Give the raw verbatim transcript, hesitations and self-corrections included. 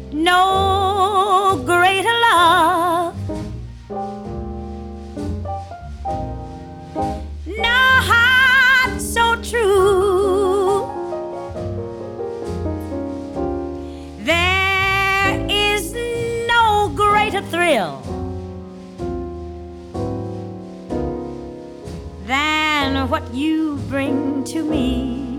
no greater love, no heart so true. There is no greater thrill than what you bring to me.